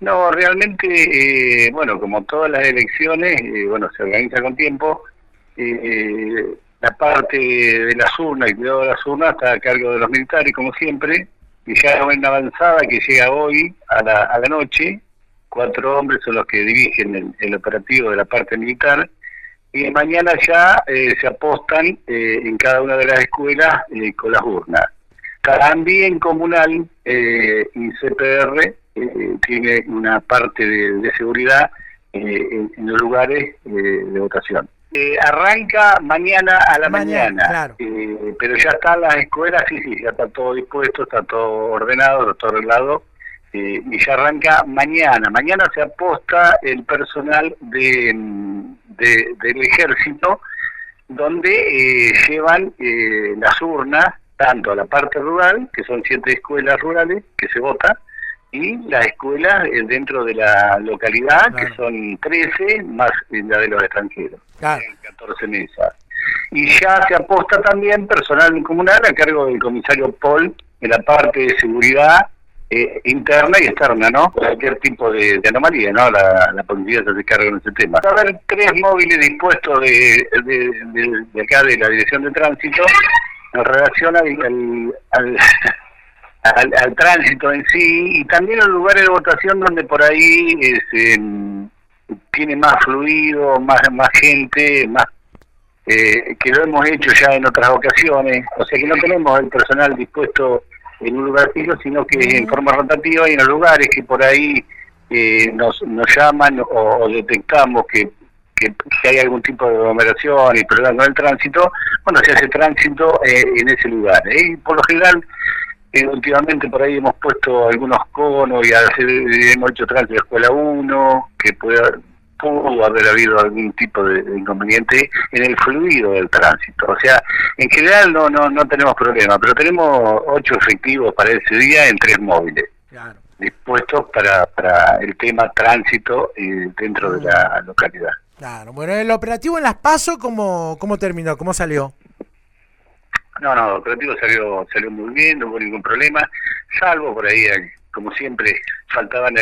No, realmente, bueno, como todas las elecciones, bueno, se organiza con tiempo. La parte de las urnas y cuidado de las urnas está a cargo de los militares, como siempre, y ya hay una avanzada que llega hoy a la noche. 4 hombres son los que dirigen el operativo de la parte militar, y mañana ya se apostan en cada una de las escuelas con las urnas. También Comunal y CPR tiene una parte de seguridad en los lugares de votación. Arranca mañana a la mañana, claro. Pero ya están las escuelas, sí, ya está todo dispuesto, está todo ordenado, está todo arreglado, y ya arranca mañana. Mañana se aposta el personal del ejército, donde llevan las urnas, tanto a la parte rural, que son 7 escuelas rurales que se vota, y las escuelas dentro de la localidad, claro, que son 13, más la de los extranjeros, claro, 14 mesas. Y ya se aposta también personal comunal a cargo del comisario Paul en la parte de seguridad interna y externa, ¿no? Cualquier tipo de anomalía, ¿no? La policía se hace cargo en ese tema. Va a haber 3 móviles dispuestos de acá de la Dirección de Tránsito en relación al tránsito en sí, y también los lugares de votación donde por ahí tiene más fluido, más gente, más que lo hemos hecho ya en otras ocasiones. O sea que no tenemos el personal dispuesto en un lugar fijo, sino que en forma rotativa, y en los lugares que por ahí nos llaman o detectamos que hay algún tipo de aglomeración y problema con el tránsito, bueno, se hace tránsito en ese lugar. Y por lo general, últimamente por ahí hemos puesto algunos conos y hemos hecho tránsito de escuela 1, que pudo haber habido algún tipo de inconveniente en el fluido del tránsito. O sea, en general no tenemos problema, pero tenemos 8 efectivos para ese día en 3 móviles, claro, dispuestos para el tema tránsito dentro de la localidad. Claro, bueno, el operativo en Las PASO, ¿cómo terminó? ¿Cómo salió? No, el operativo salió muy bien, no hubo ningún problema, salvo por ahí, como siempre, faltaban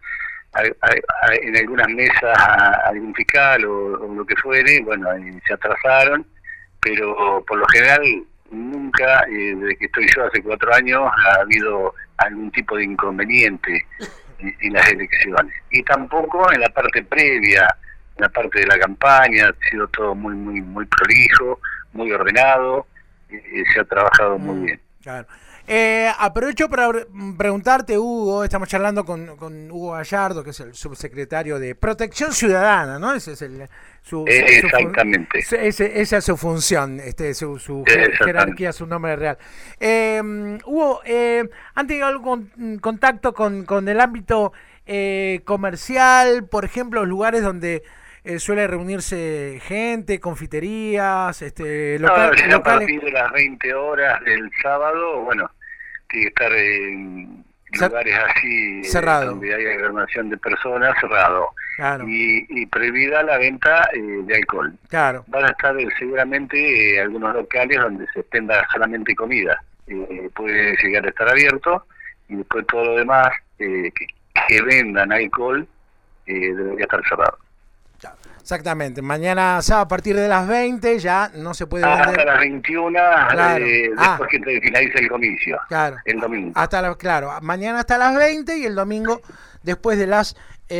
en algunas mesas algún fiscal o lo que fuere, bueno, se atrasaron, pero por lo general nunca, desde que estoy yo hace 4 años, ha habido algún tipo de inconveniente en las elecciones. Y tampoco en la parte previa, en la parte de la campaña, ha sido todo muy prolijo, muy ordenado, se ha trabajado muy bien. Claro. Aprovecho para preguntarte, Hugo, estamos charlando con Hugo Gallardo, que es el subsecretario de Protección Ciudadana, ¿no? Ese es exactamente. Esa es su función, su jerarquía, su nombre real. Hugo, ¿han tenido algún contacto con el ámbito comercial, por ejemplo, lugares donde suele reunirse gente, confiterías, locales? A partir de las 20 horas del sábado, bueno, tiene que estar en lugares así, cerrado, donde hay aglomeración de personas, cerrado. Claro. Y prohibida la venta de alcohol. Claro. Van a estar seguramente algunos locales donde se expenda solamente comida. Puede llegar a estar abierto, y después todo lo demás que vendan alcohol debería estar cerrado. Exactamente, mañana sábado a partir de las 20 ya no se puede vender. Hasta las 21, claro, después que finalice el comicio, claro, el domingo. Claro, mañana hasta las 20 y el domingo después de las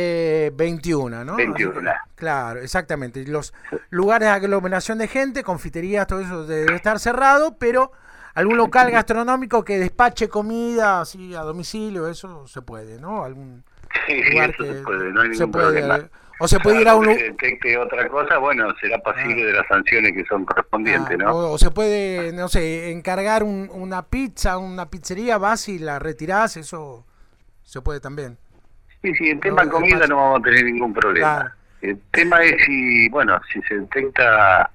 21, ¿no? 21. Claro, exactamente. Los lugares de aglomeración de gente, confiterías, todo eso debe estar cerrado, pero algún local gastronómico que despache comida así a domicilio, eso se puede, ¿no? Algún lugar eso se puede, no hay ningún problema. O se puede ir a un lugar. Si se detecte otra cosa, bueno, será pasible de las sanciones que son correspondientes, ¿no? O se puede, no sé, encargar una pizza, una pizzería, vas y la retirás, eso se puede también. Sí, en tema comida no vamos a tener ningún problema. Claro. El tema es si se detecta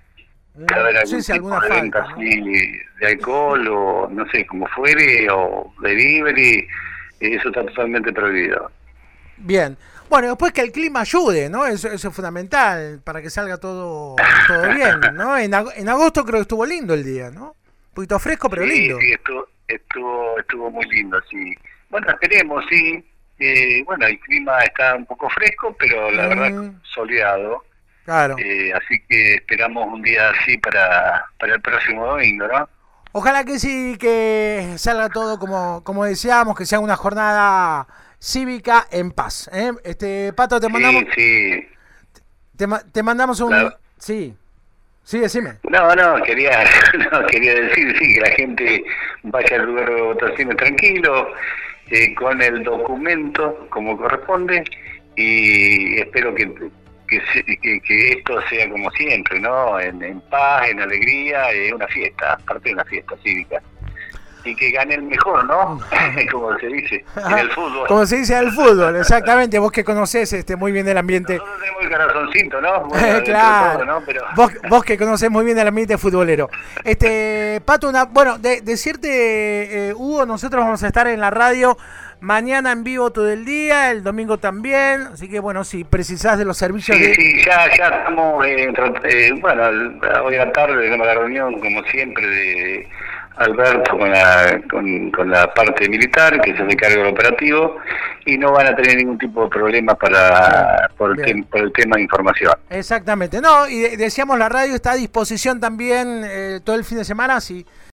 algún tipo de venta así de alcohol o no sé, como fuere, o delivery, eso está totalmente prohibido. Bien. Bueno, después que el clima ayude, ¿no? Eso es fundamental para que salga todo bien, ¿no? En agosto creo que estuvo lindo el día, ¿no? Un poquito fresco, pero lindo. Sí, estuvo muy lindo, sí. Bueno, esperemos, sí. bueno, el clima está un poco fresco, pero la verdad soleado. Claro. Así que esperamos un día así para el próximo domingo, ¿no? Ojalá que sí, que salga todo como deseamos, que sea una jornada cívica en paz. Pato, te mandamos... Sí. Te mandamos un... Claro. Sí, decime. No, quería decir, sí, que la gente vaya al lugar de votaciones tranquilo, con el documento como corresponde, y espero que esto sea como siempre, ¿no? En paz, en alegría, una fiesta, parte de una fiesta cívica. Y que gane el mejor, ¿no? Como se dice en el fútbol. Como se dice en el fútbol, exactamente. Vos que conocés muy bien el ambiente. Nosotros tenemos el corazoncito, ¿no? Bueno, claro. Todo, ¿no? Pero... vos que conocés muy bien el ambiente futbolero. Pato, bueno, decirte, Hugo, nosotros vamos a estar en la radio mañana en vivo todo el día, el domingo también. Así que, bueno, si precisás de los servicios... Sí, ya estamos, bueno, hoy a la tarde tenemos la reunión, como siempre, de Alberto con la parte militar, que se hace cargo del operativo, y no van a tener ningún tipo de problema por el tema de información. Exactamente. No, y decíamos, la radio está a disposición también todo el fin de semana, si